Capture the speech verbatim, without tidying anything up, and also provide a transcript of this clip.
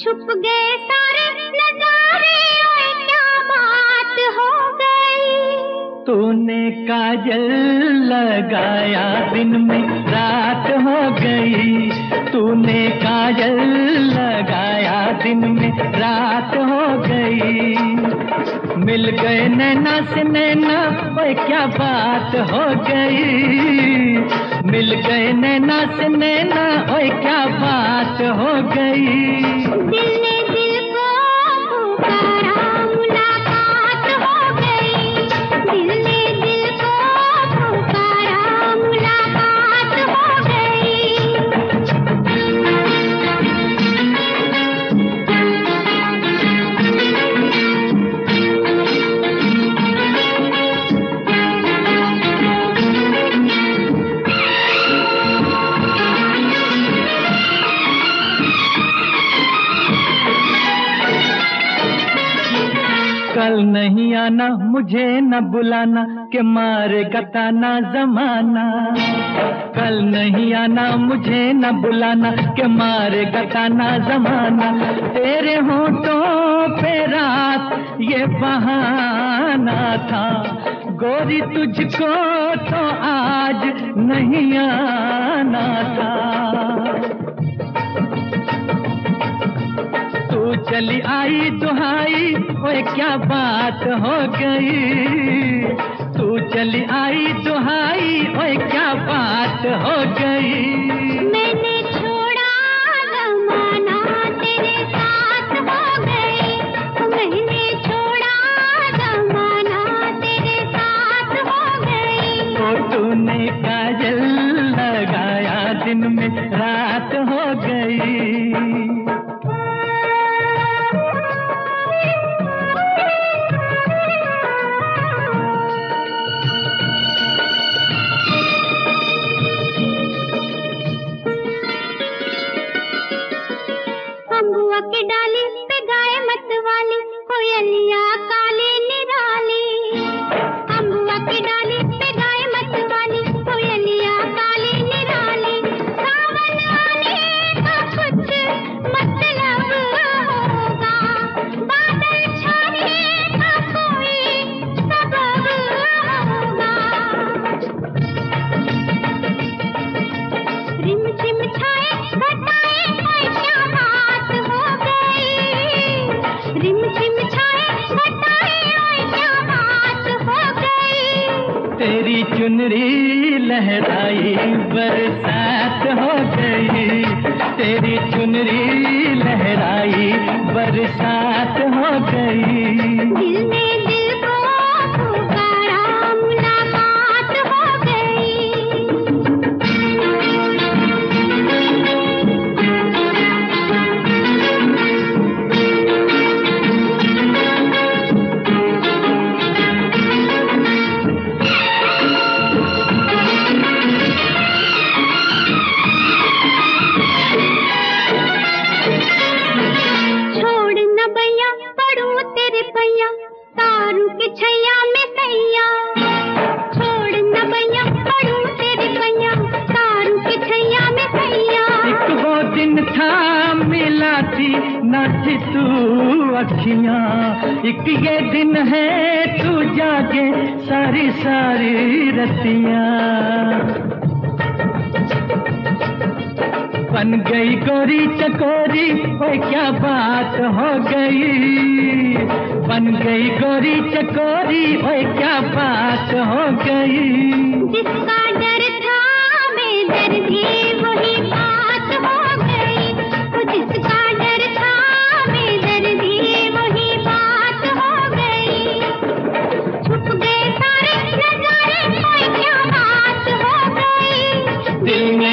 छुप गए सारे नजारे, ओए क्या बात हो गई। तूने काजल लगाया दिन में रात हो गई, तूने काजल लगाया दिन में रात हो गई। मिल गए नैना से नैना, ओए क्या बात हो गई। मिल गए नैना से नैना, ओए क्या बात हो गई। दिल ने दिल को पुकारा, मुलाकात हो गई। दिल ने दिल को पुकारा, मुलाकात हो गई। कल नहीं आना मुझे न बुलाना, के मारेगा ताना जमाना। कल नहीं आना मुझे न बुलाना, के मारेगा ताना जमाना। तेरे होठों पे रात ये बहाना था, गोरी तुझको तो आज नहीं आना था। तू चली आई दुहाई, ओए क्या बात हो गई। तू चली आई दुहाई, ओए क्या बात हो गई। मैंने छोड़ा जमाना, तेरे साथ हो गई। मैंने छोड़ा जमाना, तेरे साथ हो गई। तो तूने काजल लगाया दिन में रात हो गई। अम्बुआ की डाली पे गाए मतवाली, कोयलिया काली निराली। अम्बुआ की डाली पे गाए मतवाली, कोयलिया काली निराली। सावन आने का कुछ मतलब होगा, बादल छाने का कोई सबब होगा। रिम झिम छाए घटाए, ओए क्या बात हो गई। रिम झिम छाए घटाए, ओए क्या बात हो गई। तेरी चुनरी लहराई बरसात हो गई, तेरी चुनरी लहराई बरसात हो गई। दिल ने दिल को पुकारा, मुलाकात हो गई। छोड़ न भैया पड़ू तेरे पैया, तारू के छैया में सैया। छोड़ न भैया पड़ू तेरे पैया, तारू के छैया में सैया। एक वो दिन था मिला थी न थी तू अखियां, एक ये दिन है तू जागे सारी सारी रतियां। बन गई गोरी चकोरी, ओए क्या बात हो गई। बन गई गोरी चकोरी, ओए क्या बात हो गई। जिसका डर था बेदर्दी, वही बात हो गई। वो जिसका डर था बेदर्दी, वही बात हो गई। छुप गए सारे नजारे, ओए क्या बात हो गई। दिल में